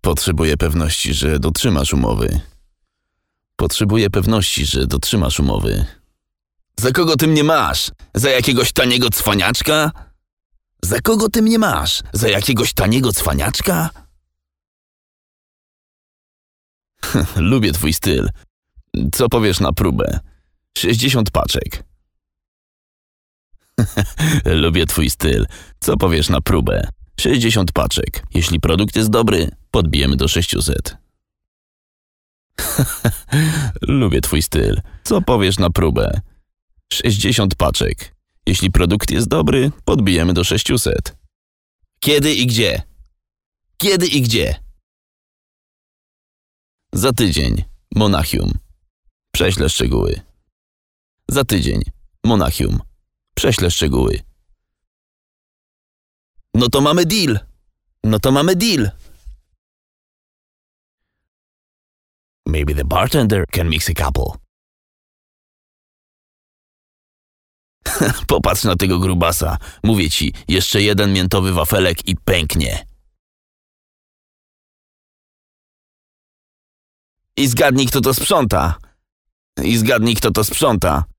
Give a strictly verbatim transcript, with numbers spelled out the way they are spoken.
Potrzebuję pewności, że dotrzymasz umowy. Potrzebuję pewności, że dotrzymasz umowy. Za kogo ty mnie masz? Za jakiegoś taniego cwaniaczka? Za kogo ty mnie masz? Za jakiegoś taniego cwaniaczka? Lubię twój styl. Co powiesz na próbę? sześćdziesiąt paczek. Lubię twój styl. Co powiesz na próbę? sześćdziesiąt paczek. Jeśli produkt jest dobry, podbijemy do sześciuset. Lubię twój styl. Co powiesz na próbę? sześćdziesiąt paczek. Jeśli produkt jest dobry, podbijemy do sześciuset. Kiedy i gdzie? Kiedy i gdzie? Za tydzień. Monachium. Prześlę szczegóły. Za tydzień. Monachium. Prześlę szczegóły. No to mamy deal. No to mamy deal. Maybe the bartender can mix a couple. Popatrz na tego grubasa. Mówię ci, jeszcze jeden miętowy wafelek i pęknie. I zgadnij, kto to sprząta. I zgadnij, kto to sprząta.